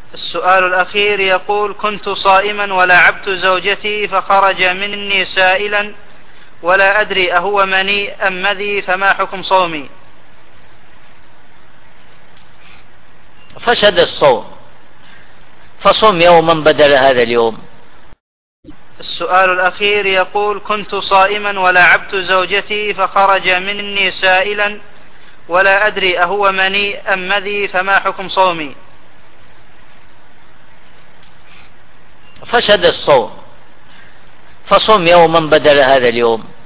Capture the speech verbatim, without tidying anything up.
السؤال الأخير يقول: كنت صائما ولعبت زوجتي فخرج مني سائلا ولا أدري أهو مني أم مذي، فما حكم صومي؟ فسد الصوم، فصم يوما بدل هذا اليوم. السؤال الأخير يقول: كنت صائما ولعبت زوجتي فخرج مني سائلا ولا أدري أهو مني أم مذي، فما حكم صومي؟ فسد الصوم، فصم يوما بدل هذا اليوم.